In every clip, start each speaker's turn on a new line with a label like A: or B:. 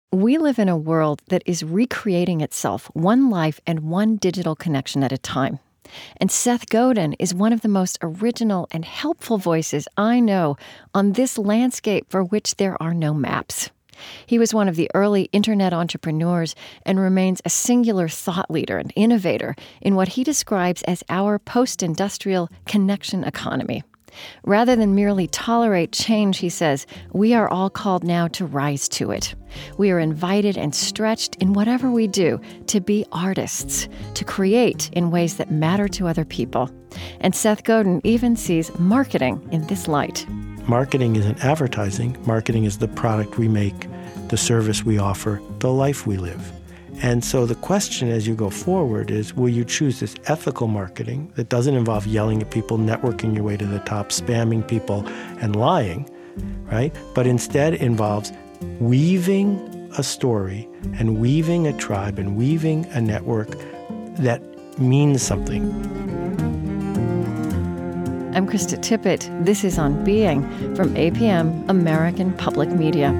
A: We live in a world that is recreating itself, one life and one digital connection at a time. And Seth Godin is one of the most original and helpful voices I know on this landscape for which there are no maps. He was one of the early internet entrepreneurs and remains a singular thought leader and innovator in what he describes as our post-industrial connection economy. Rather than merely tolerate change, he says, we are all called now to rise to it. We are invited and stretched in whatever we do to be artists, to create in ways that matter to other people. And Seth Godin even sees marketing in this light.
B: Marketing isn't advertising. Marketing is the product we make, the service we offer, the life we live. And so the question as you go forward is, will you choose this ethical marketing that doesn't involve yelling at people, networking your way to the top, spamming people, and lying, right? But instead involves weaving a story and weaving a tribe and weaving a network that means something.
A: I'm Krista Tippett. This is On Being from APM, American Public Media.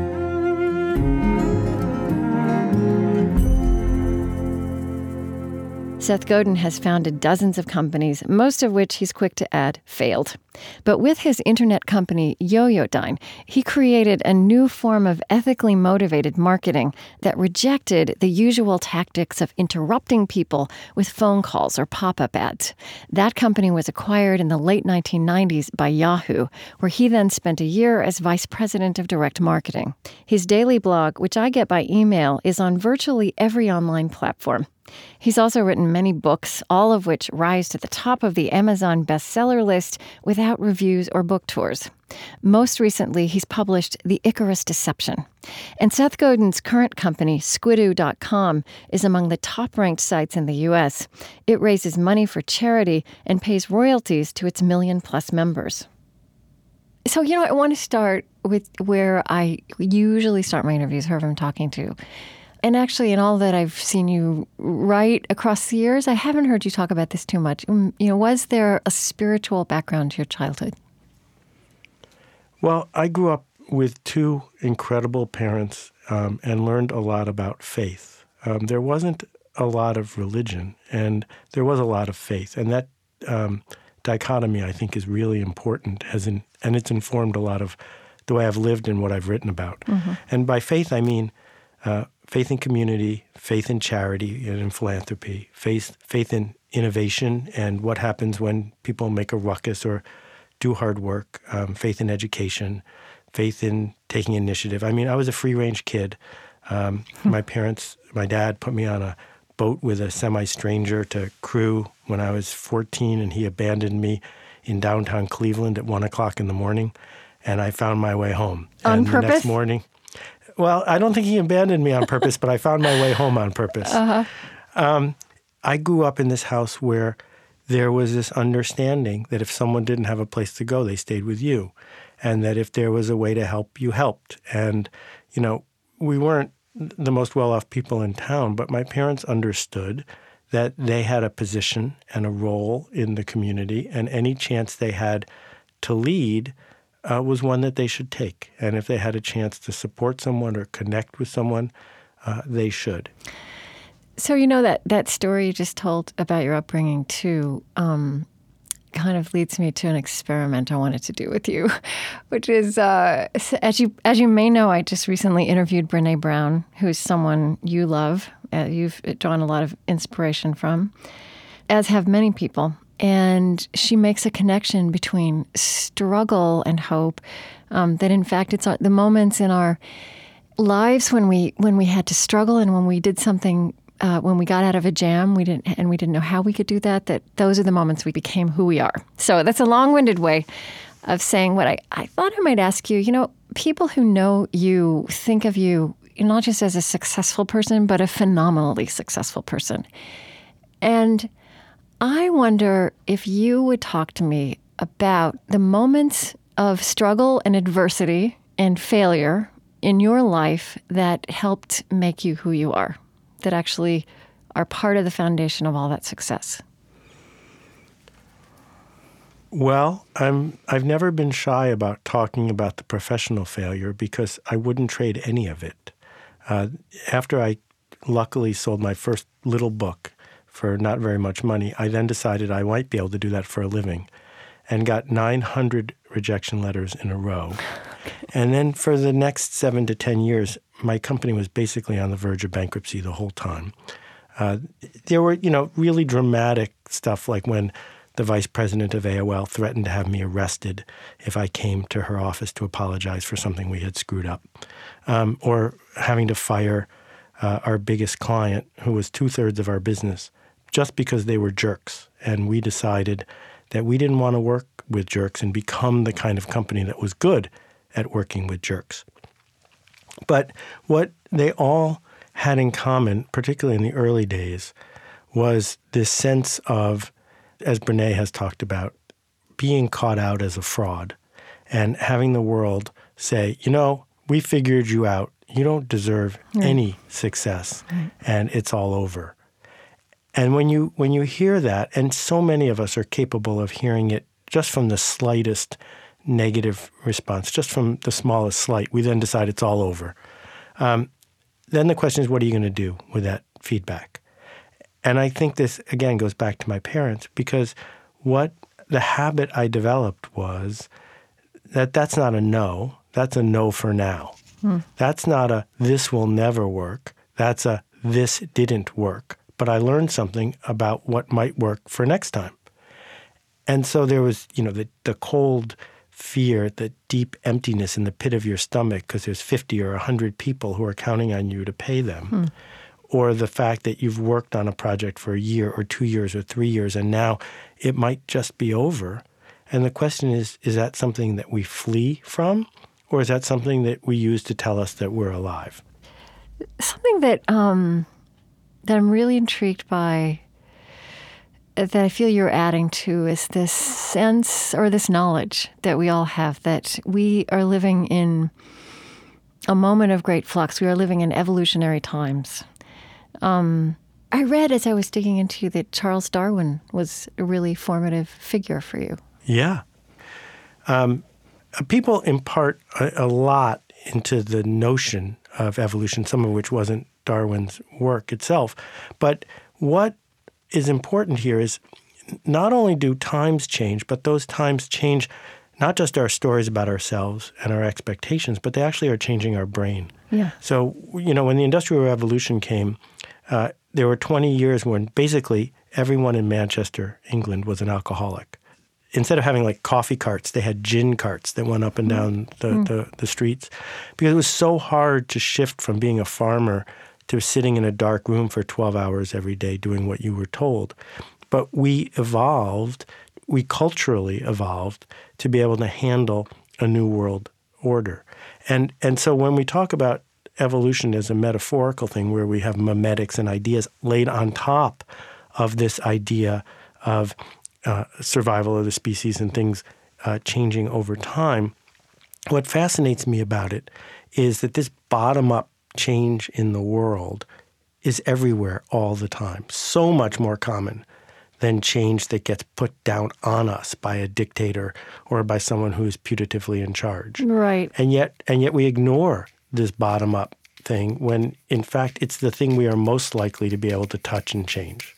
A: Seth Godin has founded dozens of companies, most of which he's quick to add failed. But with his internet company, Yoyodyne, he created a new form of ethically motivated marketing that rejected the usual tactics of interrupting people with phone calls or pop-up ads. That company was acquired in the late 1990s by Yahoo, where he then spent a year as vice president of direct marketing. His daily blog, which I get by email, is on virtually every online platform. He's also written many books, all of which rise to the top of the Amazon bestseller list without reviews or book tours. Most recently, he's published The Icarus Deception. And Seth Godin's current company, Squidoo.com, is among the top-ranked sites in the U.S. It raises money for charity and pays royalties to its million-plus members. So, I want to start with where I usually start my interviews, whoever I'm talking to. And actually, in all that I've seen you write across the years, I haven't heard you talk about this too much. Was there a spiritual background to your childhood?
B: Well, I grew up with two incredible parents and learned a lot about faith. There wasn't a lot of religion, and there was a lot of faith. And that dichotomy, I think, is really important, and it's informed a lot of the way I've lived and what I've written about. Mm-hmm. And by faith, I mean faith in community, faith in charity and in philanthropy, faith in innovation and what happens when people make a ruckus or do hard work, faith in education, faith in taking initiative. I mean, I was a free-range kid. My dad put me on a boat with a semi-stranger to crew when I was 14, and he abandoned me in downtown Cleveland at 1 o'clock in the morning, and I found my way home.
A: On purpose?
B: The next morning... Well, I don't think he abandoned me on purpose, but I found my way home on purpose. Uh-huh. I grew up in this house where there was this understanding that if someone didn't have a place to go, they stayed with you, and that if there was a way to help, you helped. And, we weren't the most well-off people in town, but my parents understood that they had a position and a role in the community, and any chance they had to lead was one that they should take. And if they had a chance to support someone or connect with someone, they should.
A: So, that story you just told about your upbringing, too, kind of leads me to an experiment I wanted to do with you, which is, as you may know, I just recently interviewed Brené Brown, who's someone you love, you've drawn a lot of inspiration from, as have many people. And she makes a connection between struggle and hope, that in fact it's the moments in our lives when we had to struggle and when we did something, when we got out of a jam, we didn't know how we could do that those are the moments we became who we are. So that's a long-winded way of saying what I thought I might ask you. People who know you think of you not just as a successful person, but a phenomenally successful person. And I wonder if you would talk to me about the moments of struggle and adversity and failure in your life that helped make you who you are, that actually are part of the foundation of all that success.
B: Well, I've never been shy about talking about the professional failure because I wouldn't trade any of it. After I luckily sold my first little book for not very much money, I then decided I might be able to do that for a living and got 900 rejection letters in a row. And then for the next 7 to 10 years, my company was basically on the verge of bankruptcy the whole time. There were, really dramatic stuff like when the vice president of AOL threatened to have me arrested if I came to her office to apologize for something we had screwed up, or having to fire our biggest client, who was 2/3 of our business, just because they were jerks. And we decided that we didn't want to work with jerks and become the kind of company that was good at working with jerks. But what they all had in common, particularly in the early days, was this sense of, as Brené has talked about, being caught out as a fraud and having the world say, we figured you out. You don't deserve any success, and it's all over. And when you hear that, and so many of us are capable of hearing it just from the slightest negative response, just from the smallest slight, we then decide it's all over. Then the question is, what are you going to do with that feedback? And I think this, again, goes back to my parents, because what the habit I developed was that's not a no, that's a no for now. That's not a this will never work, that's a this didn't work. But I learned something about what might work for next time. And so there was, the cold fear, the deep emptiness in the pit of your stomach because there's 50 or 100 people who are counting on you to pay them. Or the fact that you've worked on a project for a year or 2 years or 3 years and now it might just be over. And the question is that something that we flee from, or is that something that we use to tell us that we're alive?
A: Something that that I'm really intrigued by, that I feel you're adding to, is this sense or this knowledge that we all have that we are living in a moment of great flux. We are living in evolutionary times. I read as I was digging into you that Charles Darwin was a really formative figure for you.
B: Yeah. People impart a lot into the notion of evolution, some of which wasn't Darwin's work itself. But what is important here is not only do times change, but those times change not just our stories about ourselves and our expectations, but they actually are changing our brain.
A: Yeah.
B: So, when the Industrial Revolution came, there were 20 years when basically everyone in Manchester, England, was an alcoholic. Instead of having like coffee carts, they had gin carts that went up and down the streets, because it was so hard to shift from being a farmer to sitting in a dark room for 12 hours every day doing what you were told. But we culturally evolved to be able to handle a new world order. And so when we talk about evolution as a metaphorical thing where we have memetics and ideas laid on top of this idea of survival of the species and things changing over time, what fascinates me about it is that this bottom-up change in the world is everywhere all the time, so much more common than change that gets put down on us by a dictator or by someone who's putatively in charge.
A: Right.
B: And yet we ignore this bottom-up thing when, in fact, it's the thing we are most likely to be able to touch and change.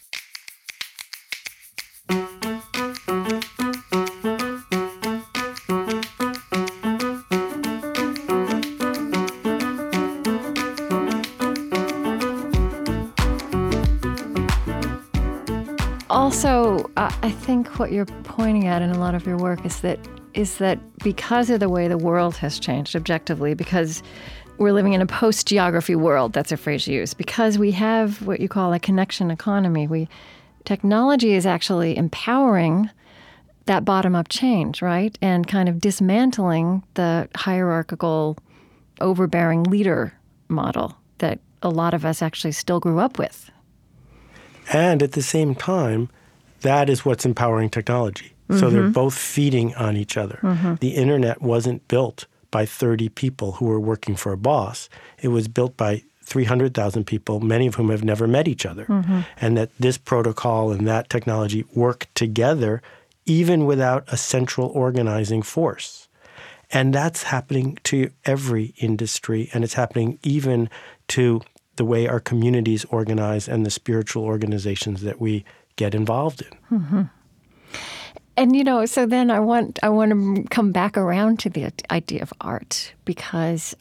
A: Also, I think what you're pointing at in a lot of your work is that because of the way the world has changed objectively, because we're living in a post-geography world, that's a phrase you use, because we have what you call a connection economy, technology is actually empowering that bottom-up change, right? And kind of dismantling the hierarchical, overbearing leader model that a lot of us actually still grew up with.
B: And at the same time, that is what's empowering technology. So they're both feeding on each other. The internet wasn't built by 30 people who were working for a boss. It was built by 300,000 people, many of whom have never met each other. And that this protocol and that technology work together even without a central organizing force. And that's happening to every industry, and it's happening even to the way our communities organize and the spiritual organizations that we get involved in.
A: Mm-hmm. And, so then I want to come back around to the idea of art, because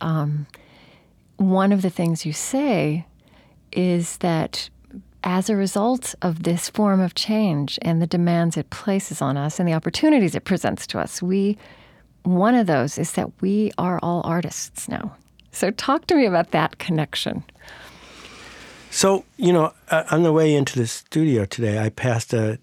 A: one of the things you say is that as a result of this form of change and the demands it places on us and the opportunities it presents to us, one of those is that we are all artists now. So talk to me about that connection.
B: So, on the way into the studio today, I passed a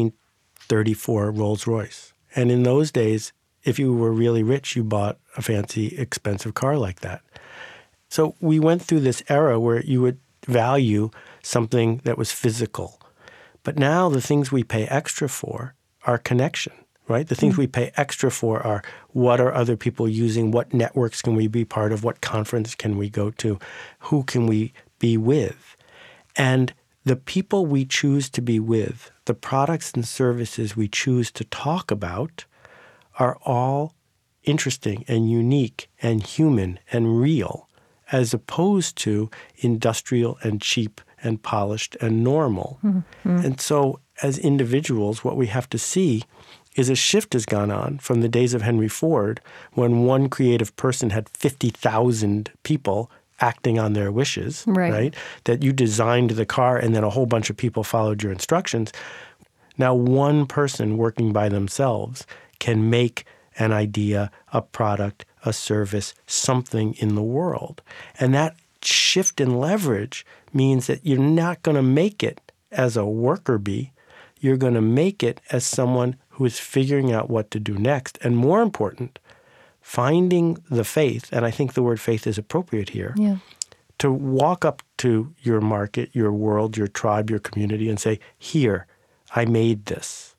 B: 1934 Rolls-Royce. And in those days, if you were really rich, you bought a fancy, expensive car like that. So we went through this era where you would value something that was physical. But now the things we pay extra for are connection, right? The things we pay extra for are what are other people using, what networks can we be part of, what conference can we go to, who can we be with. And the people we choose to be with, the products and services we choose to talk about are all interesting and unique and human and real, as opposed to industrial and cheap and polished and normal. Mm-hmm. And so as individuals, what we have to see is a shift has gone on from the days of Henry Ford, when one creative person had 50,000 people acting on their wishes, right? That you designed the car and then a whole bunch of people followed your instructions. Now one person working by themselves can make an idea, a product, a service, something in the world. And that shift in leverage means that you're not going to make it as a worker bee. You're going to make it as someone who is figuring out what to do next. And more important, finding the faith, and I think the word faith is appropriate here, to walk up to your market, your world, your tribe, your community, and say, here, I made this.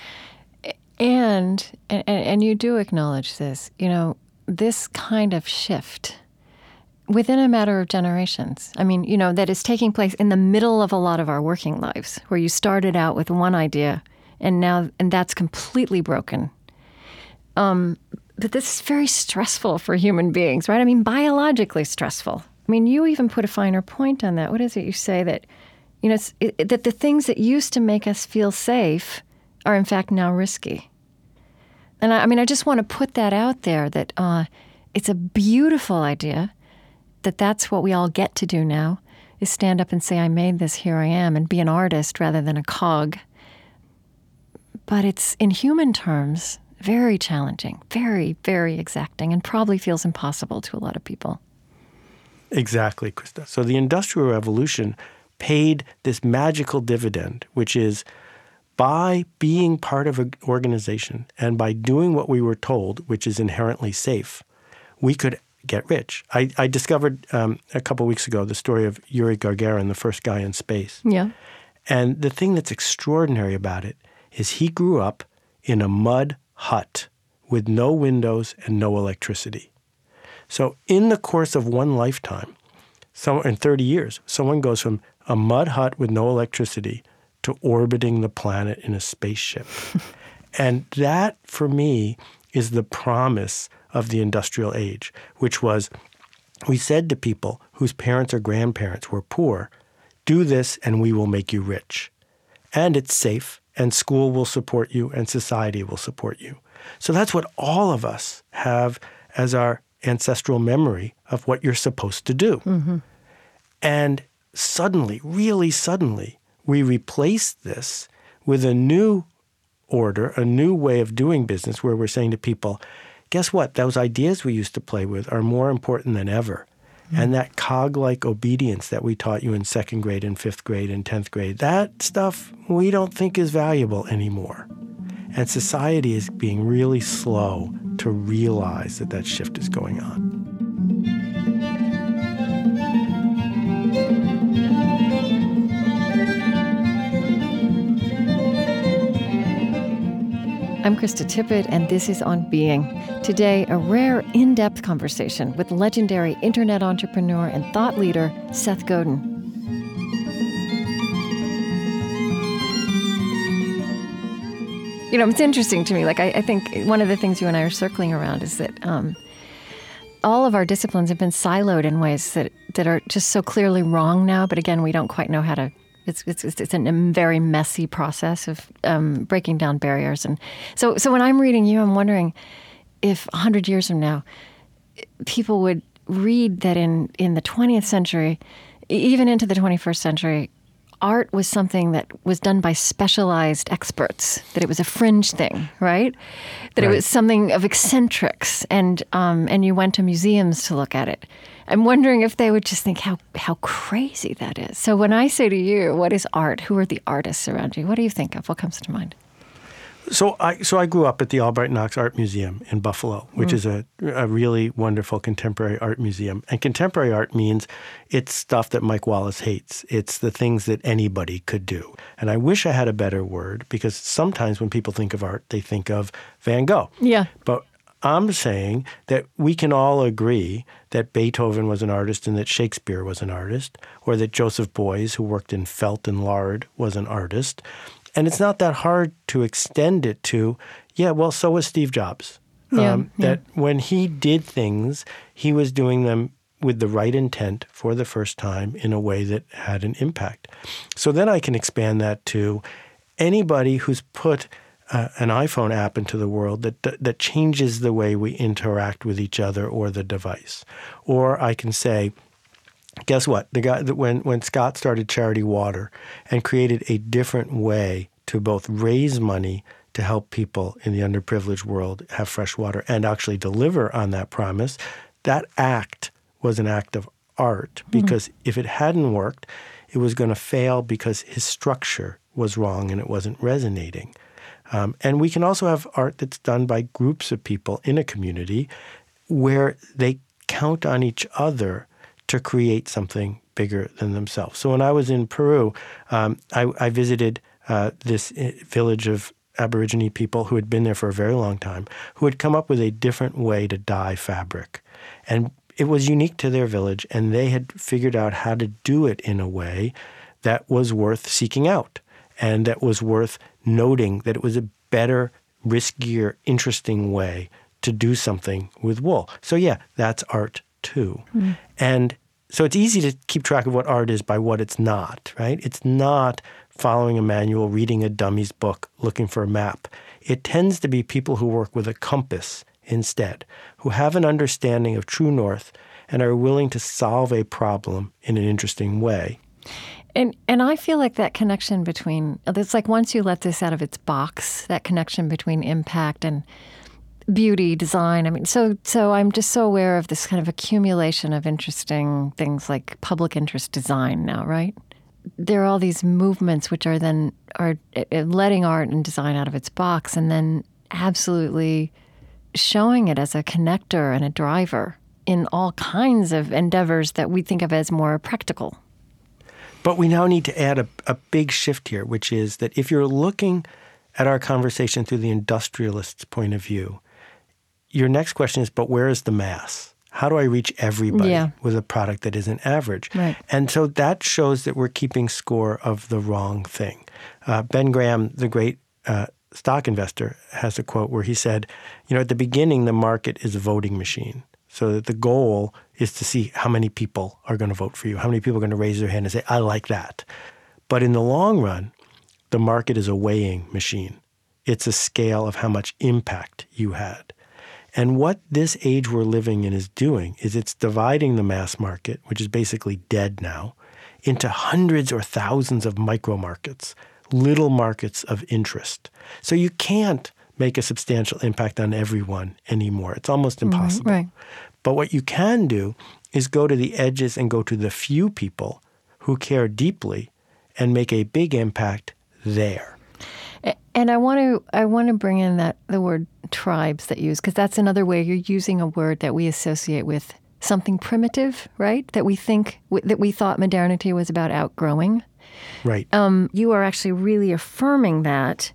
A: And you do acknowledge this, this kind of shift within a matter of generations. I mean, that is taking place in the middle of a lot of our working lives, where you started out with one idea and that's completely broken. But this is very stressful for human beings, right? I mean, biologically stressful. I mean, you even put a finer point on that. What is it you say that, that the things that used to make us feel safe are in fact now risky. And I just want to put that out there, that it's a beautiful idea, that's what we all get to do now, is stand up and say, I made this, here I am, and be an artist rather than a cog. But it's, in human terms, very challenging, very, very exacting, and probably feels impossible to a lot of people.
B: Exactly, Krista. So the Industrial Revolution paid this magical dividend, which is by being part of an organization and by doing what we were told, which is inherently safe, we could get rich. I discovered a couple of weeks ago the story of Yuri Gagarin, the first guy in space.
A: Yeah.
B: And the thing that's extraordinary about it is he grew up in a mud hut with no windows and no electricity. So in the course of one lifetime, in 30 years, someone goes from a mud hut with no electricity to orbiting the planet in a spaceship. And that, for me, is the promise of the industrial age, which was, we said to people whose parents or grandparents were poor, do this and we will make you rich. And it's safe, and school will support you, and society will support you. So that's what all of us have as our ancestral memory of what you're supposed to do. Mm-hmm. And suddenly, really suddenly, we replace this with a new order, a new way of doing business, where we're saying to people, guess what? Those ideas we used to play with are more important than ever. Mm-hmm. And that cog-like obedience that we taught you in 2nd grade and 5th grade and 10th grade, that stuff we don't think is valuable anymore. And society is being really slow to realize that shift is going on.
A: I'm Krista Tippett, and this is On Being. Today, a rare, in-depth conversation with legendary internet entrepreneur and thought leader Seth Godin. It's interesting to me. I think one of the things you and I are circling around is that all of our disciplines have been siloed in ways that are just so clearly wrong now. But again, we don't quite know how to. It's a very messy process of breaking down barriers. And so when I'm reading you, I'm wondering if 100 years from now, people would read that in the 20th century, even into the 21st century, art was something that was done by specialized experts, that it was a fringe thing, right? That It was something of eccentrics, and you went to museums to look at it. I'm wondering if they would just think how crazy that is. So when I say to you, what is art? Who are the artists around you? What do you think of? What comes to mind?
B: So I grew up at the Albright Knox Art Museum in Buffalo, which is a really wonderful contemporary art museum. And contemporary art means it's stuff that Mike Wallace hates. It's the things that anybody could do. And I wish I had a better word, because sometimes when people think of art, they think of Van Gogh.
A: Yeah.
B: But I'm saying that we can all agree that Beethoven was an artist and that Shakespeare was an artist, or that Joseph Beuys, who worked in felt and lard, was an artist. And it's not that hard to extend it to, so was Steve Jobs. That when he did things, he was doing them with the right intent for the first time in a way that had an impact. So then I can expand that to anybody who's put an iPhone app into the world that changes the way we interact with each other or the device. Or I can say, guess what? The guy that when Scott started Charity Water and created a different way to both raise money to help people in the underprivileged world have fresh water and actually deliver on that promise, that act was an act of art, because if it hadn't worked, it was going to fail because his structure was wrong and it wasn't resonating. And we can also have art that's done by groups of people in a community where they count on each other to create something bigger than themselves. So when I was in Peru, I visited this village of Aborigine people who had been there for a very long time, who had come up with a different way to dye fabric. And it was unique to their village, and they had figured out how to do it in a way that was worth seeking out, and that was worth noting that it was a better, riskier, interesting way to do something with wool. So that's art too. And so it's easy to keep track of what art is by what it's not, right? It's not following a manual, reading a dummy's book, looking for a map. It tends to be people who work with a compass instead, who have an understanding of true north and are willing to solve a problem in an interesting way.
A: And I feel like that connection between, it's like once you let this out of its box, that connection between impact and beauty, design. I mean, so I'm just so aware of this kind of accumulation of interesting things like public interest design now, right? There are all these movements which are letting art and design out of its box and then absolutely showing it as a connector and a driver in all kinds of endeavors that we think of as more practical.
B: But we now need to add a big shift here, which is that if you're looking at our conversation through the industrialist's point of view, your next question is, but where is the mass? How do I reach everybody with a product that isn't average?
A: Right.
B: And so that shows that we're keeping score of the wrong thing. Ben Graham, the great stock investor, has a quote where he said, at the beginning, the market is a voting machine. So that the goal is to see how many people are going to vote for you, how many people are going to raise their hand and say, I like that. But in the long run, the market is a weighing machine. It's a scale of how much impact you had. And what this age we're living in is doing is it's dividing the mass market, which is basically dead now, into hundreds or thousands of micro markets, little markets of interest. So you can't make a substantial impact on everyone anymore. It's almost impossible.
A: Right.
B: But what you can do is go to the edges and go to the few people who care deeply and make a big impact there.
A: And I want to bring in the word tribes that you use, because that's another way you're using a word that we associate with something primitive, right? That we thought modernity was about outgrowing.
B: Right.
A: You are actually really affirming that.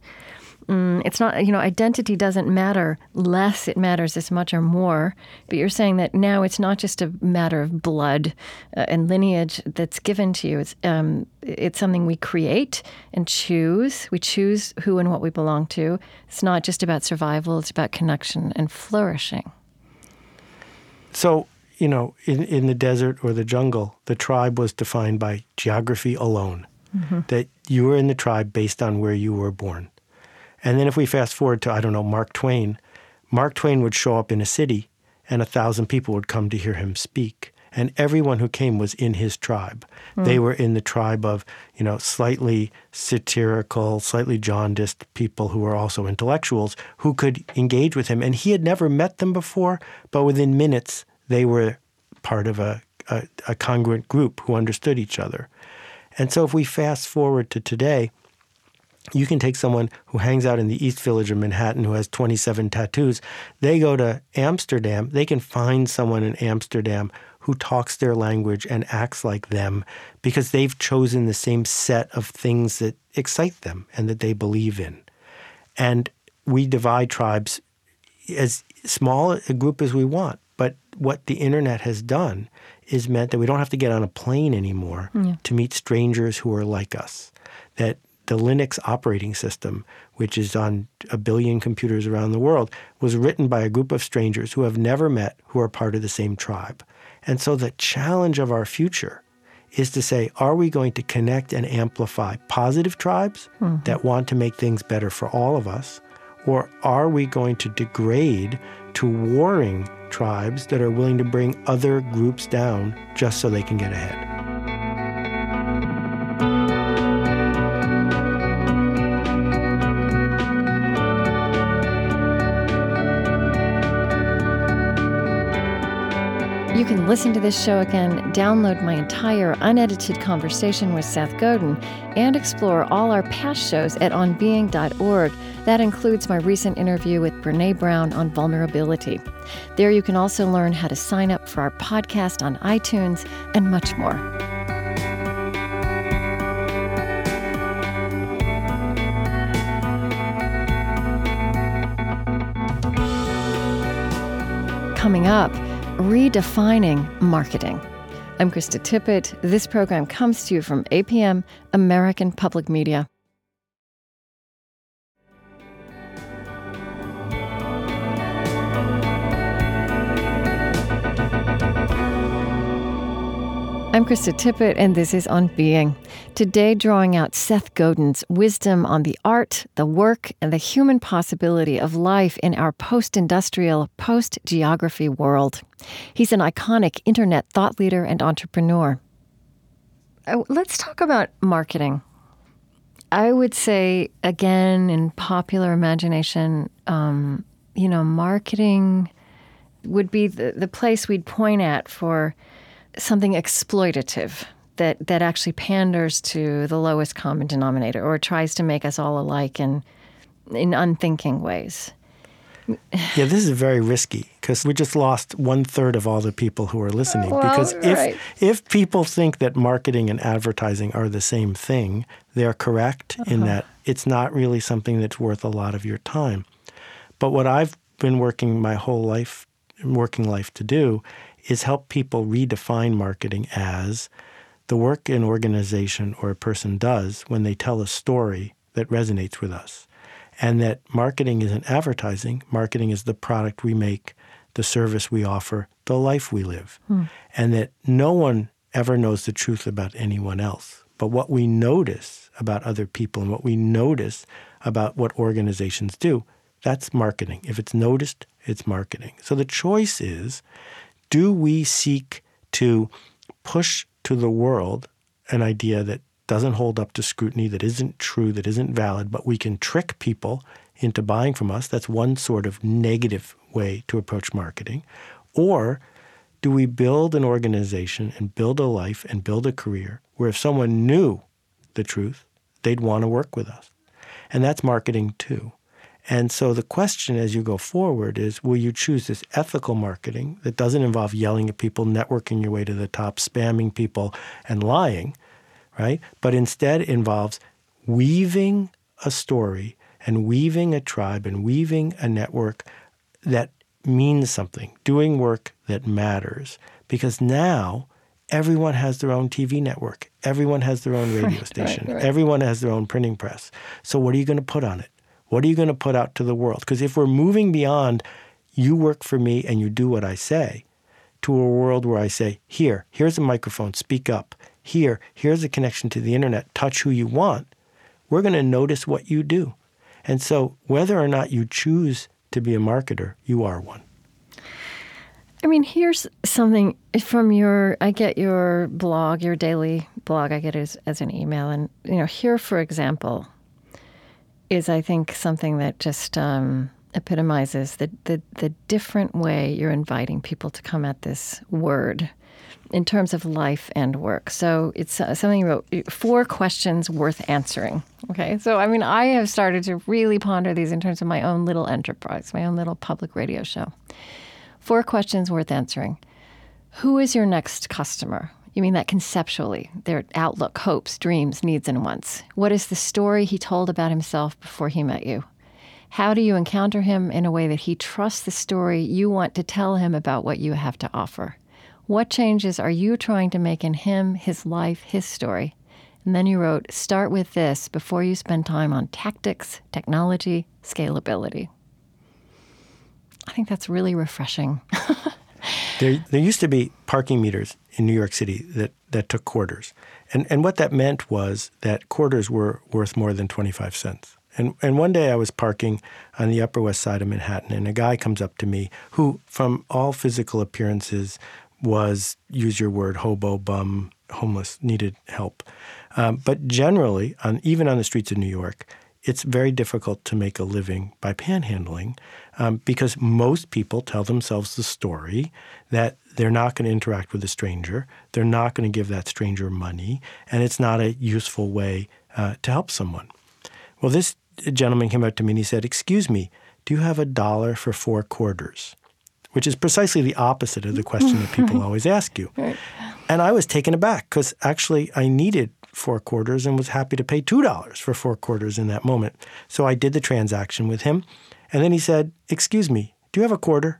A: It's not, identity doesn't matter less, it matters as much or more. But you're saying that now it's not just a matter of blood and lineage that's given to you. It's something we create and choose. We choose who and what we belong to. It's not just about survival, it's about connection and flourishing.
B: So, in the desert or the jungle, the tribe was defined by geography alone, that you were in the tribe based on where you were born. And then if we fast forward to, Mark Twain would show up in a city and 1,000 people would come to hear him speak. And everyone who came was in his tribe. They were in the tribe of, slightly satirical, slightly jaundiced people who were also intellectuals who could engage with him. And he had never met them before, but within minutes, they were part of a congruent group who understood each other. And so if we fast forward to today, you can take someone who hangs out in the East Village of Manhattan who has 27 tattoos. They go to Amsterdam. They can find someone in Amsterdam who talks their language and acts like them because they've chosen the same set of things that excite them and that they believe in. And we divide tribes as small a group as we want. But what the internet has done is meant that we don't have to get on a plane anymore to meet strangers who are like us. That the Linux operating system, which is on 1 billion computers around the world, was written by a group of strangers who have never met, who are part of the same tribe. And so the challenge of our future is to say, are we going to connect and amplify positive tribes that want to make things better for all of us? Or are we going to degrade to warring tribes that are willing to bring other groups down just so they can get ahead?
A: You can listen to this show again, download my entire unedited conversation with Seth Godin, and explore all our past shows at onbeing.org. That includes my recent interview with Brené Brown on vulnerability. There you can also learn how to sign up for our podcast on iTunes and much more. Coming up, redefining marketing. I'm Krista Tippett. This program comes to you from APM, American Public Media. I'm Krista Tippett, and this is On Being. Today, drawing out Seth Godin's wisdom on the art, the work, and the human possibility of life in our post-industrial, post-geography world. He's an iconic internet thought leader and entrepreneur. Let's talk about marketing. I would say, again, in popular imagination, marketing would be the place we'd point at for something exploitative that actually panders to the lowest common denominator or tries to make us all alike in unthinking ways.
B: Yeah, this is very risky because we just lost 1/3 of all the people who are listening. Because if people think that marketing and advertising are the same thing, they're correct in that it's not really something that's worth a lot of your time. But what I've been working my whole life, working life to do is help people redefine marketing as the work an organization or a person does when they tell a story that resonates with us. And that marketing isn't advertising. Marketing is the product we make, the service we offer, the life we live. And that no one ever knows the truth about anyone else. But what we notice about other people and what we notice about what organizations do, that's marketing. If it's noticed, it's marketing. So the choice is, do we seek to push to the world an idea that doesn't hold up to scrutiny, that isn't true, that isn't valid, but we can trick people into buying from us? That's one sort of negative way to approach marketing. Or do we build an organization and build a life and build a career where if someone knew the truth, they'd want to work with us? And that's marketing too. And so the question as you go forward is, will you choose this ethical marketing that doesn't involve yelling at people, networking your way to the top, spamming people, and lying, right? But instead involves weaving a story and weaving a tribe and weaving a network that means something, doing work that matters. Because now everyone has their own TV network. Everyone has their own radio station. Right. Everyone has their own printing press. So what are you going to put on it? What are you going to put out to the world? Because if we're moving beyond you work for me and you do what I say, to a world where I say, here's a microphone, speak up. Here's a connection to the internet, touch who you want. We're going to notice what you do. And so whether or not you choose to be a marketer, you are one.
A: I mean, here's something from I get your blog, your daily blog, I get it as an email. And, here, for example, is, I think, something that just epitomizes the different way you're inviting people to come at this word in terms of life and work. So it's something you wrote, 4 questions worth answering. Okay, so I mean, I have started to really ponder these in terms of my own little enterprise, my own little public radio show. 4 questions worth answering. Who is your next customer? You mean that conceptually, their outlook, hopes, dreams, needs, and wants. What is the story he told about himself before he met you? How do you encounter him in a way that he trusts the story you want to tell him about what you have to offer? What changes are you trying to make in him, his life, his story? And then you wrote, start with this before you spend time on tactics, technology, scalability. I think that's really refreshing.
B: There used to be parking meters in New York City that took quarters. And what that meant was that quarters were worth more than 25 cents. And one day I was parking on the Upper West Side of Manhattan, and a guy comes up to me who, from all physical appearances, was, use your word, hobo, bum, homeless, needed help. But generally, even on the streets of New York, it's very difficult to make a living by panhandling because most people tell themselves the story that they're not going to interact with a stranger, they're not going to give that stranger money, and it's not a useful way to help someone. Well, this gentleman came up to me and he said, "Excuse me, do you have $1 for 4 quarters?" Which is precisely the opposite of the question that people always ask you.
A: Right.
B: And I was taken aback because actually I needed 4 quarters and was happy to pay $2 for 4 quarters in that moment. So I did the transaction with him. And then he said, "Excuse me, do you have a quarter?"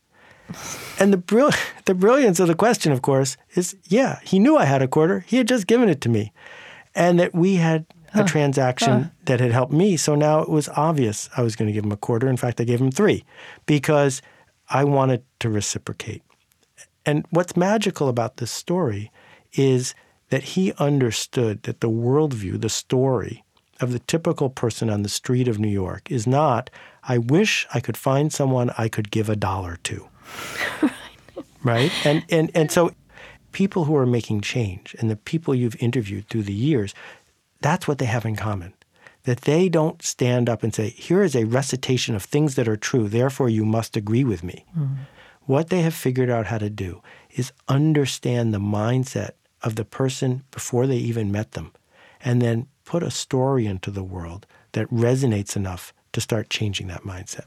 B: And the brilliance of the question, of course, is, yeah, he knew I had a quarter. He had just given it to me. And that we had a transaction that had helped me. So now it was obvious I was going to give him a quarter. In fact, I gave him 3 because I wanted to reciprocate. And what's magical about this story is that he understood that the worldview, the story of the typical person on the street of New York is not, I wish I could find someone I could give $1 to. Right? And so people who are making change and the people you've interviewed through the years, that's what they have in common. That they don't stand up and say, here is a recitation of things that are true, therefore you must agree with me. Mm-hmm. What they have figured out how to do is understand the mindset of the person before they even met them, and then put a story into the world that resonates enough to start changing that mindset.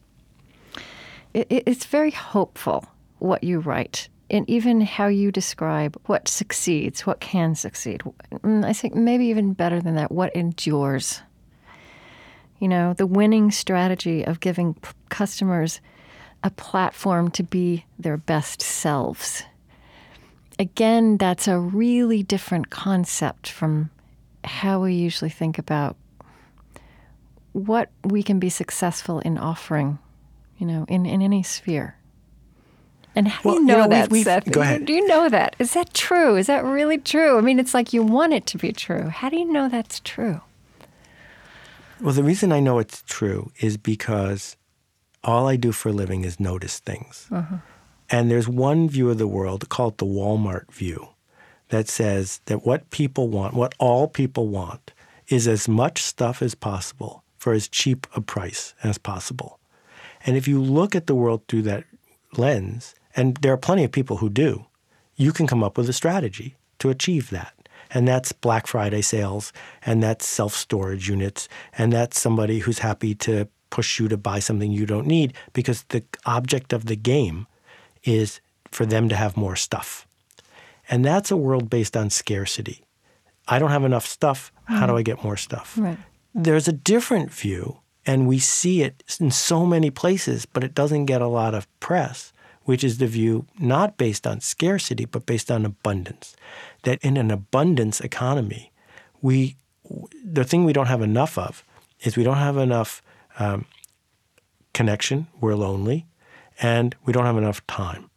A: It's very hopeful what you write, and even how you describe what succeeds, what can succeed. I think maybe even better than that, what endures. You know, the winning strategy of giving customers a platform to be their best selves. Again, that's a really different concept from how we usually think about what we can be successful in offering, in any sphere. And how do you know that, Seth?
B: Go ahead.
A: Do you know that? Is that true? Is that really true? I mean, it's like you want it to be true. How do you know that's true?
B: Well, the reason I know it's true is because all I do for a living is notice things. Uh-huh. And there's one view of the world called the Walmart view that says that what people want, what all people want, is as much stuff as possible for as cheap a price as possible. And if you look at the world through that lens, and there are plenty of people who do, you can come up with a strategy to achieve that. And that's Black Friday sales, and that's self-storage units, and that's somebody who's happy to push you to buy something you don't need because the object of the game is for them to have more stuff. And that's a world based on scarcity. I don't have enough stuff. How do I get more stuff?
A: Right.
B: There's a different view, and we see it in so many places, but it doesn't get a lot of press, which is the view not based on scarcity, but based on abundance. That in an abundance economy, the thing we don't have enough of is we don't have enough connection, we're lonely, and we don't have enough time.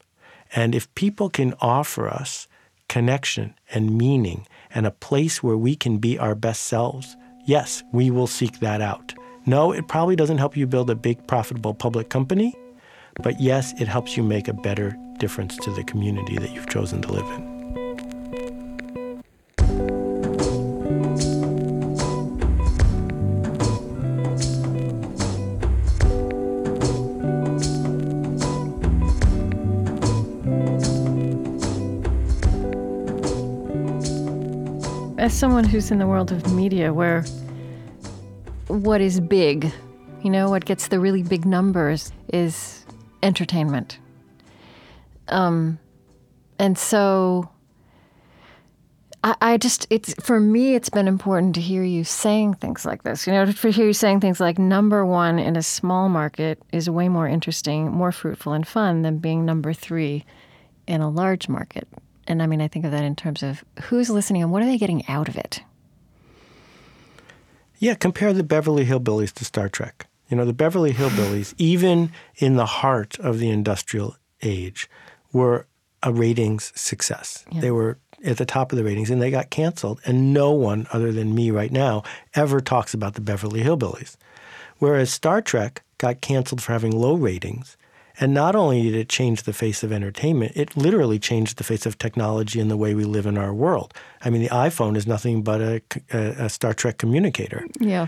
B: And if people can offer us connection and meaning and a place where we can be our best selves, yes, we will seek that out. No, it probably doesn't help you build a big, profitable public company, but yes, it helps you make a better difference to the community that you've chosen to live in.
A: As someone who's in the world of media, where what is big, what gets the really big numbers is entertainment. And so for me, it's been important to hear you saying things like this, to hear you saying things like number one in a small market is way more interesting, more fruitful and fun than being number three in a large market. And I think of that in terms of who's listening and what are they getting out of it?
B: Yeah, compare the Beverly Hillbillies to Star Trek. The Beverly Hillbillies, even in the heart of the industrial age, were a ratings success. Yeah. They were at the top of the ratings, and they got canceled. And no one other than me right now ever talks about the Beverly Hillbillies. Whereas Star Trek got canceled for having low ratings. And not only did it change the face of entertainment, it literally changed the face of technology and the way we live in our world. The iPhone is nothing but a Star Trek communicator.
A: Yeah.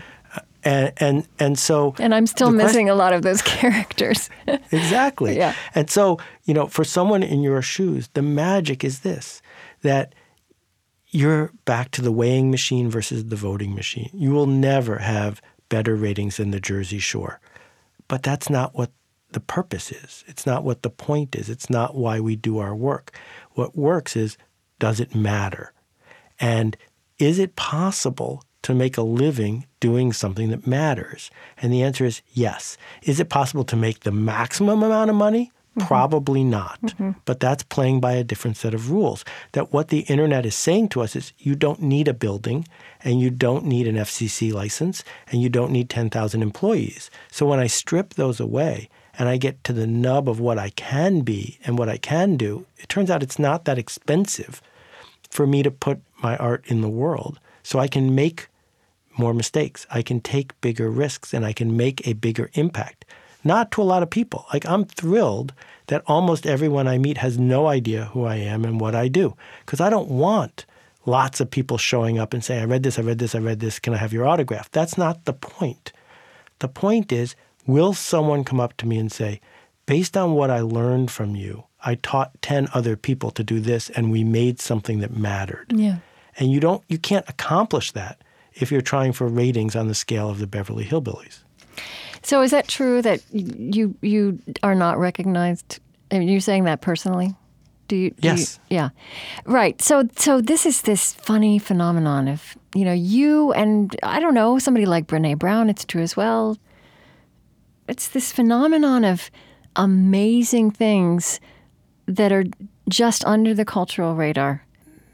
B: And so...
A: And I'm still missing a lot of those characters.
B: Exactly.
A: Yeah.
B: And so, for someone in your shoes, the magic is this, that you're back to the weighing machine versus the voting machine. You will never have better ratings than the Jersey Shore. But that's not what the purpose is. It's not what the point is. It's not why we do our work. What works is, does it matter? And is it possible to make a living doing something that matters? And the answer is yes. Is it possible to make the maximum amount of money? Mm-hmm. Probably not. Mm-hmm. But that's playing by a different set of rules. That what the internet is saying to us is you don't need a building, and you don't need an FCC license, and you don't need 10,000 employees. So when I strip those away, and I get to the nub of what I can be and what I can do, it turns out it's not that expensive for me to put my art in the world. So I can make more mistakes. I can take bigger risks, and I can make a bigger impact. Not to a lot of people. I'm thrilled that almost everyone I meet has no idea who I am and what I do. Because I don't want lots of people showing up and saying, I read this, I read this, I read this, can I have your autograph? That's not the point. The point is, will someone come up to me and say, based on what I learned from you, I taught 10 other people to do this, and we made something that mattered.
A: Yeah.
B: And you can't accomplish that if you're trying for ratings on the scale of the Beverly Hillbillies.
A: So is that true that you are not recognized? You're saying that personally?
B: Yes.
A: Yeah. Right. So this is this funny phenomenon of, you and, I don't know, somebody like Brené Brown, it's true as well. It's this phenomenon of amazing things that are just under the cultural radar.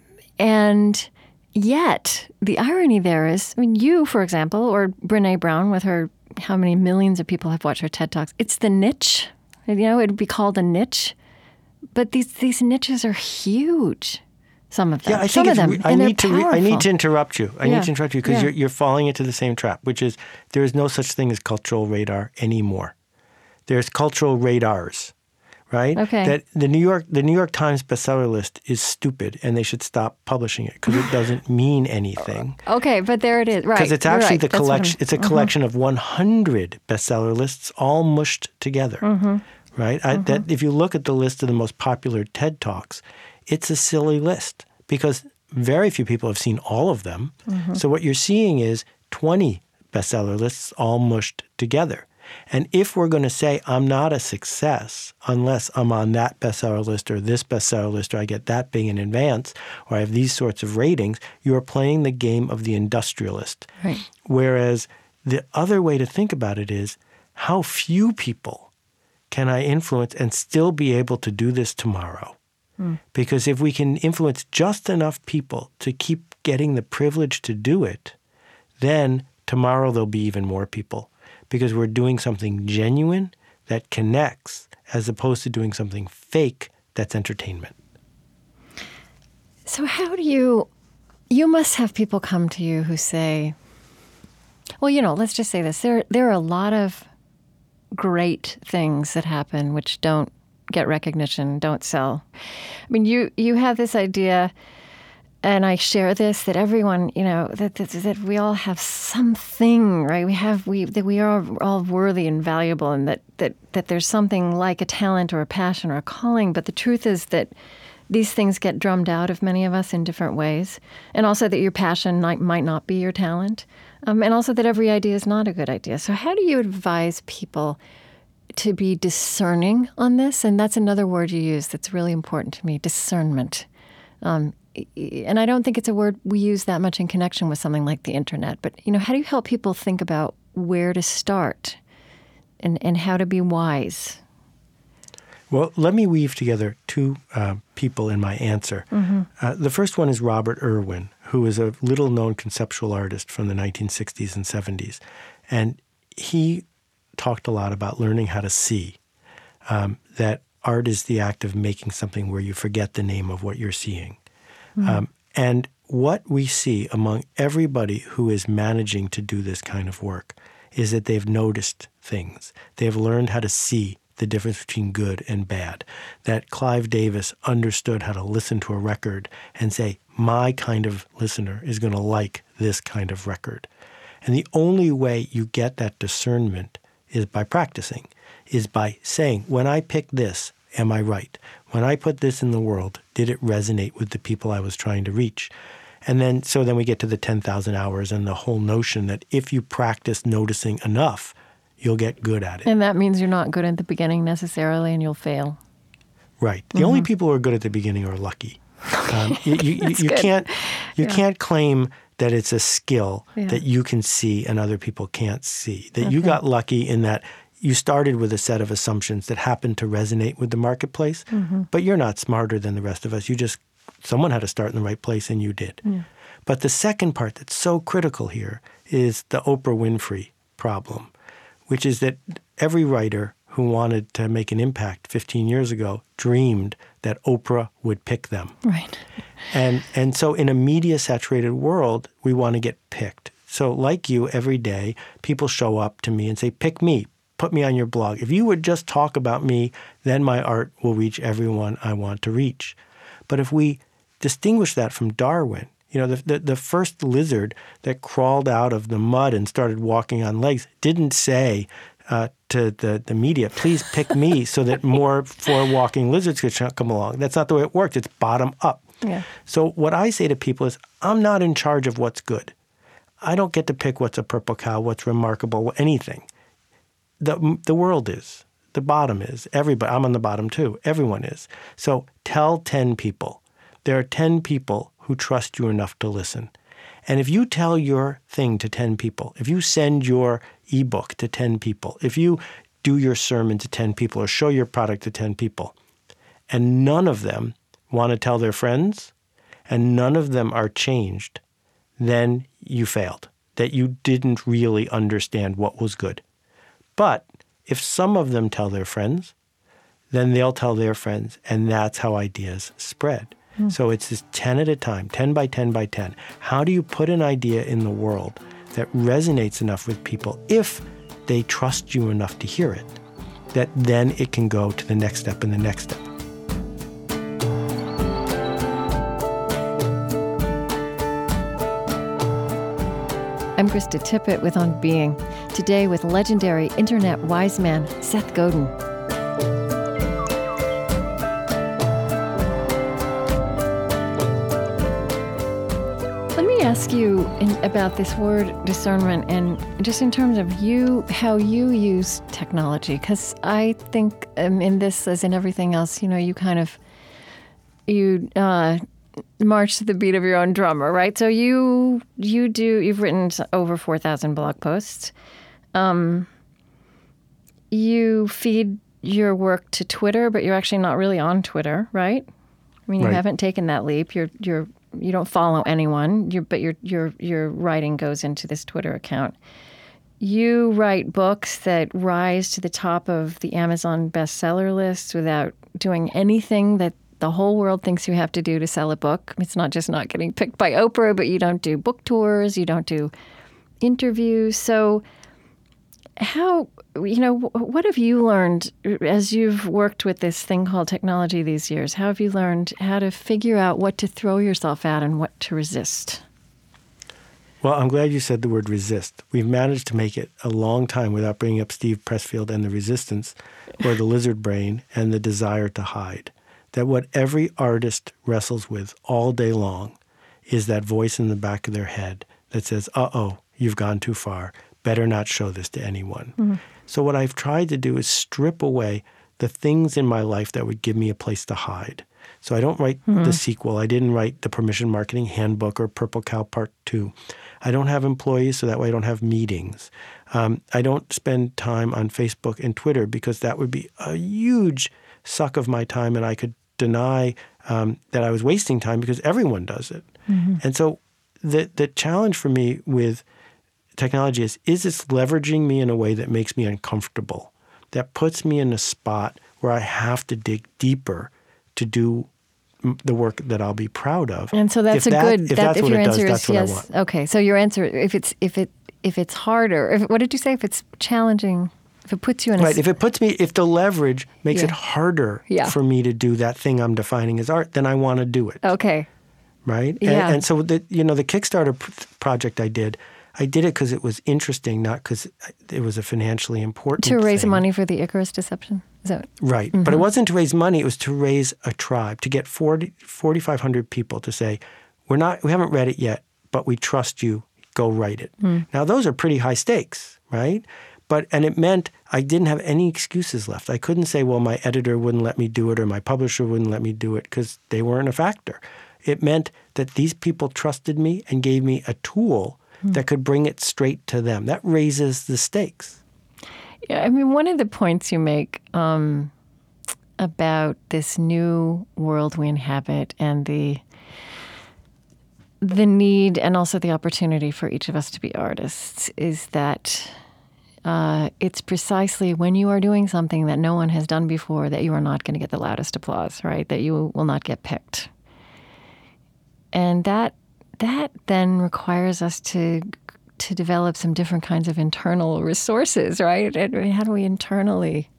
A: And yet, the irony there is, you, for example, or Brené Brown with her, how many millions of people have watched her TED Talks? It's the niche. It would be called a niche. But these niches are huge. Some of them.
B: Yeah, I think I need to interrupt you. I need to interrupt you because you're falling into the same trap, which is there is no such thing as cultural radar anymore. There's cultural radars, right?
A: Okay.
B: That the New York Times bestseller list is stupid, and they should stop publishing it because it doesn't mean anything.
A: Okay, but there it is, right?
B: Because it's actually the collection. It's a collection of 100 bestseller lists all mushed together, right? That if you look at the list of the most popular TED Talks, it's a silly list because very few people have seen all of them. So what you're seeing is 20 bestseller lists all mushed together. And if we're going to say I'm not a success unless I'm on that bestseller list or this bestseller list or I get that big in advance or I have these sorts of ratings, you are playing the game of the industrialist.
A: Right.
B: Whereas the other way to think about it is how few people can I influence and still be able to do this tomorrow? Because if we can influence just enough people to keep getting the privilege to do it, then tomorrow there'll be even more people. Because we're doing something genuine that connects as opposed to doing something fake that's entertainment.
A: So how do you must have people come to you who say, well, let's just say this. There are a lot of great things that happen which don't get recognition, don't sell. I mean, you have this idea, and I share this, that everyone, that we all have something, right? That we are all worthy and valuable, and that there's something like a talent or a passion or a calling. But the truth is that these things get drummed out of many of us in different ways, and also that your passion might not be your talent, and also that every idea is not a good idea. So how do you advise people to be discerning on this? And that's another word you use that's really important to me, discernment. And I don't think it's a word we use that much in connection with something like the internet. But, how do you help people think about where to start and how to be wise?
B: Well, let me weave together two people in my answer. Mm-hmm. The first one is Robert Irwin, who is a little-known conceptual artist from the 1960s and 70s. And he talked a lot about learning how to see, that art is the act of making something where you forget the name of what you're seeing. Mm-hmm. And what we see among everybody who is managing to do this kind of work is that they've noticed things. They've learned how to see the difference between good and bad. That Clive Davis understood how to listen to a record and say, my kind of listener is going to like this kind of record. And the only way you get that discernment is by practicing, is by saying, when I pick this, am I right? When I put this in the world, did it resonate with the people I was trying to reach? And then we get to the 10,000 hours and the whole notion that if you practice noticing enough, you'll get good at it.
A: And that means you're not good at the beginning necessarily, and you'll fail.
B: Right. The only people who are good at the beginning are lucky. You can't claim that it's a skill that you can see and other people can't see. That you got lucky in that you started with a set of assumptions that happened to resonate with the marketplace, but you're not smarter than the rest of us. Someone had to start in the right place, and you did. Yeah. But the second part that's so critical here is the Oprah Winfrey problem, which is that every writer who wanted to make an impact 15 years ago dreamed that Oprah would pick them.
A: Right.
B: And so in a media-saturated world, we want to get picked. So like you, every day, people show up to me and say, pick me, put me on your blog. If you would just talk about me, then my art will reach everyone I want to reach. But if we distinguish that from Darwin, the first lizard that crawled out of the mud and started walking on legs didn't say to the media, please pick me so that more four-walking lizards could come along. That's not the way it works. It's bottom up.
A: Yeah.
B: So what I say to people is, I'm not in charge of what's good. I don't get to pick what's a purple cow, what's remarkable, anything. The world is. The bottom is. Everybody. I'm on the bottom too. Everyone is. So tell 10 people. There are 10 people who trust you enough to listen. And if you tell your thing to 10 people, if you send your ebook to 10 people, if you do your sermon to 10 people or show your product to 10 people, and none of them want to tell their friends, and none of them are changed, then you failed, that you didn't really understand what was good. But if some of them tell their friends, then they'll tell their friends, and that's how ideas spread. So it's this 10 at a time, 10 by 10 by 10. How do you put an idea in the world that resonates enough with people if they trust you enough to hear it, that then it can go to the next step and the next step?
A: I'm Krista Tippett with On Being. Today with legendary internet wise man Seth Godin. Ask you about this word discernment, and just in terms of how you use technology, because I think in this, as in everything else, you march to the beat of your own drummer, right? So you've written over 4,000 blog posts. You feed your work to Twitter, but you're actually not really on Twitter, right? I mean, you haven't taken that leap. You don't follow anyone, but your writing goes into this Twitter account. You write books that rise to the top of the Amazon bestseller list without doing anything that the whole world thinks you have to do to sell a book. It's not just not getting picked by Oprah, but you don't do book tours, you don't do interviews. So what have you learned as you've worked with this thing called technology these years? How have you learned how to figure out what to throw yourself at and what to resist?
B: Well, I'm glad you said the word resist. We've managed to make it a long time without bringing up Steve Pressfield and the resistance, or the lizard brain and the desire to hide. That what every artist wrestles with all day long is that voice in the back of their head that says, uh-oh, you've gone too far. Better not show this to anyone. Mm-hmm. So what I've tried to do is strip away the things in my life that would give me a place to hide. So I don't write the sequel. I didn't write the Permission Marketing Handbook or Purple Cow Part 2. I don't have employees, so that way I don't have meetings. I don't spend time on Facebook and Twitter because that would be a huge suck of my time, and I could deny that I was wasting time because everyone does it. Mm-hmm. And so the challenge for me with technology is it's leveraging me in a way that makes me uncomfortable, that puts me in a spot where I have to dig deeper to do the work that I'll be proud of.
A: And so that's
B: if your
A: answer
B: does,
A: is
B: that's
A: yes.
B: What I want.
A: Okay, so your answer, if it's harder, what did you say? If it's challenging, if it puts you in
B: if the leverage makes it harder for me to do that thing I'm defining as art, then I want to do it.
A: Okay.
B: Right?
A: Yeah.
B: And so the Kickstarter project I did it because it was interesting, not because it was a financially important
A: to raise
B: thing.
A: money for the Icarus Deception? Is that
B: right? Mm-hmm. But it wasn't to raise money; it was to raise a tribe, to get 4,500 people to say, we haven't read it yet, but we trust you. Go write it. Mm. Now those are pretty high stakes, right? And it meant I didn't have any excuses left. I couldn't say, well, my editor wouldn't let me do it or my publisher wouldn't let me do it because they weren't a factor. It meant that these people trusted me and gave me a tool that could bring it straight to them. That raises the stakes.
A: Yeah, I mean, one of the points you make about this new world we inhabit and the need and also the opportunity for each of us to be artists is that it's precisely when you are doing something that no one has done before that you are not going to get the loudest applause, right? That you will not get picked. And that then requires us to develop some different kinds of internal resources, right? How do we internally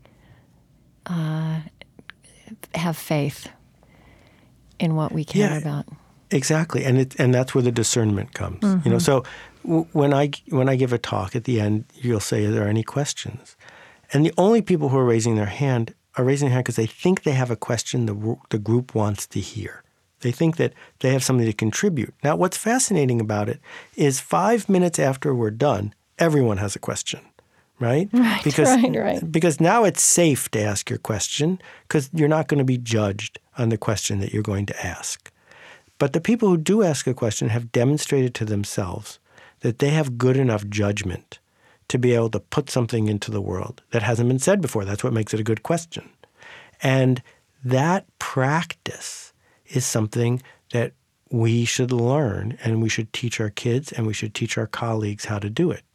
A: have faith in what we care about?
B: Exactly, and that's where the discernment comes. Mm-hmm. So when I give a talk at the end, you'll say, "Are there any questions?" And the only people who are raising their hand because they think they have a question the group wants to hear. They think that they have something to contribute. Now, what's fascinating about it is 5 minutes after we're done, everyone has a question, right?
A: Right,
B: because now it's safe to ask your question because you're not going to be judged on the question that you're going to ask. But the people who do ask a question have demonstrated to themselves that they have good enough judgment to be able to put something into the world that hasn't been said before. That's what makes it a good question. And that practice is something that we should learn, and we should teach our kids, and we should teach our colleagues how to do it.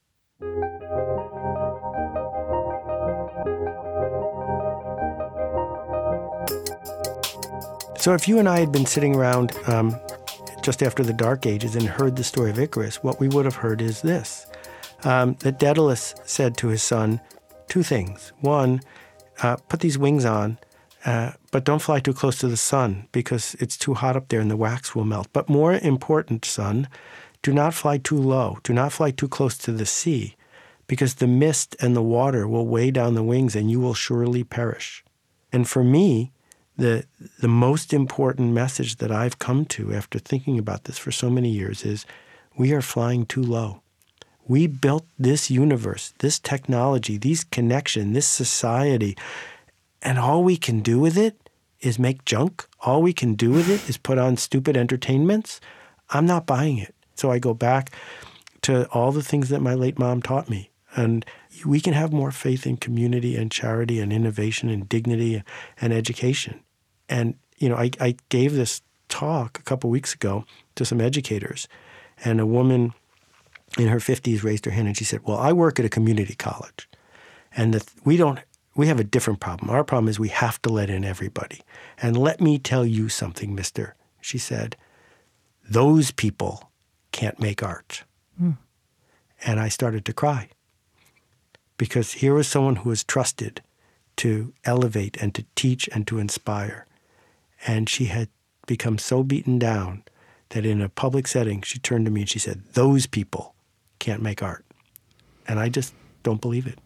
B: So if you and I had been sitting around just after the Dark Ages and heard the story of Icarus, what we would have heard is this, that Daedalus said to his son two things. One, put these wings on, but don't fly too close to the sun because it's too hot up there and the wax will melt. But more important, son, do not fly too low. Do not fly too close to the sea because the mist and the water will weigh down the wings and you will surely perish. And for me, the most important message that I've come to after thinking about this for so many years is we are flying too low. We built this universe, this technology, these connections, this society, and all we can do with it is make junk. All we can do with it is put on stupid entertainments. I'm not buying it. So I go back to all the things that my late mom taught me. And we can have more faith in community and charity and innovation and dignity and education. And, I gave this talk a couple weeks ago to some educators. And a woman in her 50s raised her hand and she said, well, I work at a community college. And we don't we have a different problem. Our problem is we have to let in everybody. And let me tell you something, mister, she said, those people can't make art. And I started to cry because here was someone who was trusted to elevate and to teach and to inspire. And she had become so beaten down that in a public setting, she turned to me and she said, those people can't make art. And I just don't believe it.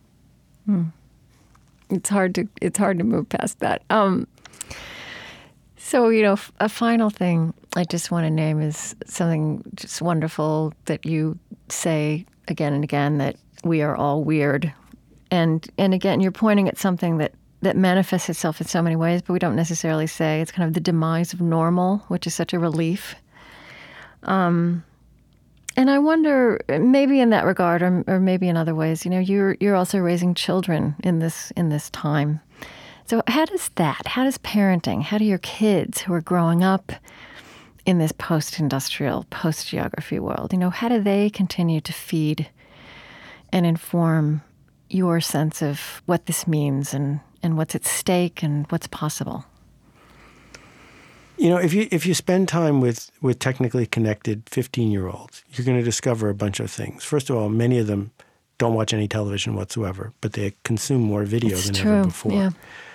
A: It's hard to move past that. So, a final thing I just want to name is something just wonderful that you say again and again, that we are all weird. And again, you're pointing at something that manifests itself in so many ways, but we don't necessarily say. It's kind of the demise of normal, which is such a relief. And I wonder, maybe in that regard, or maybe in other ways, you're also raising children in this time. So how does parenting, how do your kids who are growing up in this post-industrial, post-geography world, how do they continue to feed and inform your sense of what this means and what's at stake and what's possible?
B: If you spend time with technically connected 15-year-olds, you're going to discover a bunch of things. First of all, many of them don't watch any television whatsoever, but they consume more video than ever before.
A: Yeah.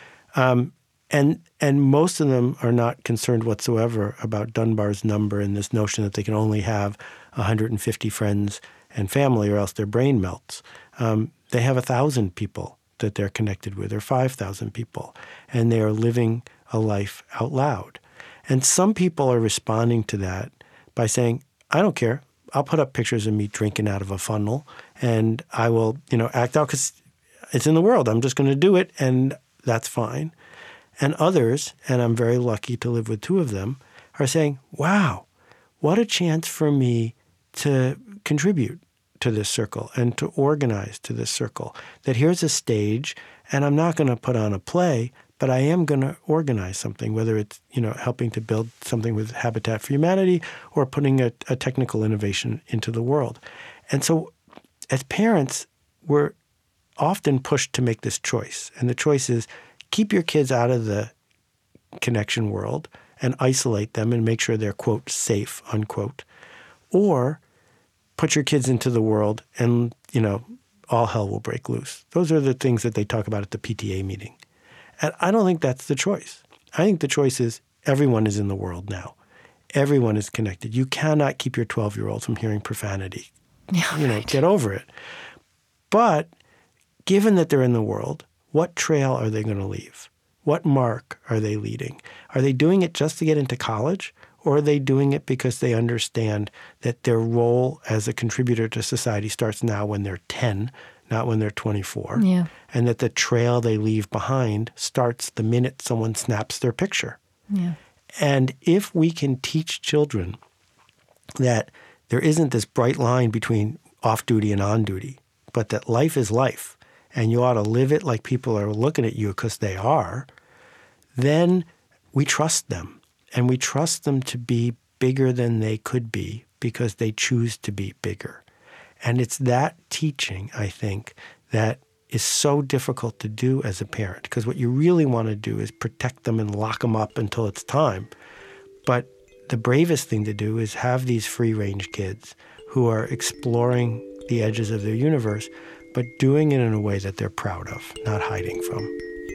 B: And most of them are not concerned whatsoever about Dunbar's number and this notion that they can only have 150 friends and family or else their brain melts. They have 1,000 people that they're connected with, or 5,000 people, and they are living a life out loud. And some people are responding to that by saying, I don't care. I'll put up pictures of me drinking out of a funnel, and I will, act out because it's in the world. I'm just going to do it, and that's fine. And others, and I'm very lucky to live with 2 of them, are saying, wow, what a chance for me to contribute to this circle and to organize to this circle. That here's a stage, and I'm not going to put on a play, but I am going to organize something, whether it's, helping to build something with Habitat for Humanity or putting a technical innovation into the world. And so as parents, we're often pushed to make this choice. And the choice is keep your kids out of the connection world and isolate them and make sure they're, quote, safe, unquote. Or put your kids into the world and, all hell will break loose. Those are the things that they talk about at the PTA meeting. And I don't think that's the choice. I think the choice is everyone is in the world now. Everyone is connected. You cannot keep your 12-year-old from hearing profanity.
A: Right.
B: Get over it. But given that they're in the world, what trail are they going to leave? What mark are they leading? Are they doing it just to get into college? Or are they doing it because they understand that their role as a contributor to society starts now when they're 10, not when they're 24, and that the trail they leave behind starts the minute someone snaps their picture.
A: Yeah.
B: And if we can teach children that there isn't this bright line between off-duty and on-duty, but that life is life, and you ought to live it like people are looking at you because they are, then we trust them. And we trust them to be bigger than they could be because they choose to be bigger. And it's that teaching, I think, that is so difficult to do as a parent, because what you really want to do is protect them and lock them up until it's time. But the bravest thing to do is have these free-range kids who are exploring the edges of their universe, but doing it in a way that they're proud of, not hiding from.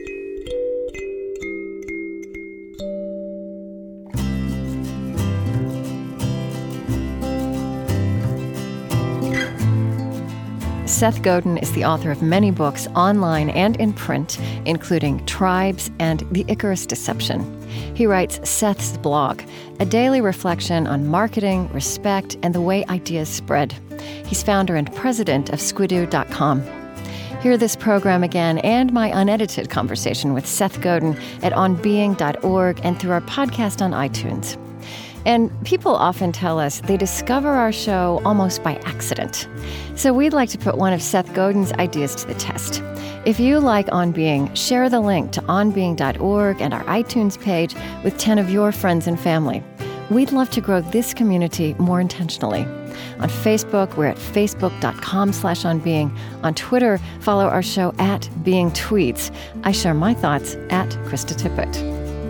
A: Seth Godin is the author of many books online and in print, including Tribes and The Icarus Deception. He writes Seth's blog, a daily reflection on marketing, respect, and the way ideas spread. He's founder and president of Squidoo.com. Hear this program again and my unedited conversation with Seth Godin at onbeing.org and through our podcast on iTunes. And people often tell us they discover our show almost by accident. So we'd like to put one of Seth Godin's ideas to the test. If you like On Being, share the link to onbeing.org and our iTunes page with 10 of your friends and family. We'd love to grow this community more intentionally. On Facebook, we're at facebook.com/onbeing. On Twitter, follow our show @BeingTweets. I share my thoughts @Krista Tippett.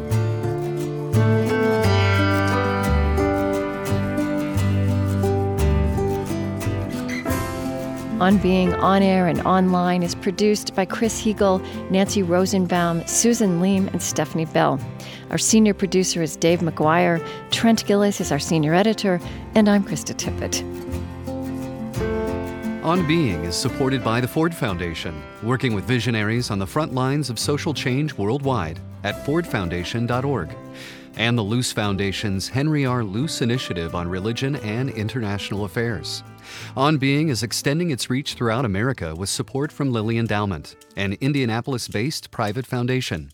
A: On Being On Air and Online is produced by Chris Heagle, Nancy Rosenbaum, Susan Leem, and Stephanie Bell. Our senior producer is Dave McGuire. Trent Gillis is our senior editor, and I'm Krista Tippett.
C: On Being is supported by the Ford Foundation, working with visionaries on the front lines of social change worldwide at fordfoundation.org, and the Luce Foundation's Henry R. Luce Initiative on Religion and International Affairs. On Being is extending its reach throughout America with support from Lilly Endowment, an Indianapolis-based private foundation.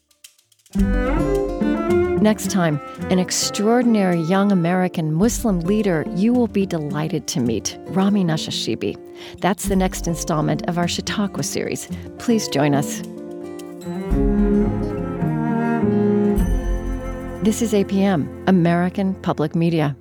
A: Next time, an extraordinary young American Muslim leader you will be delighted to meet, Rami Nashashibi. That's the next installment of our Chautauqua series. Please join us. This is APM, American Public Media.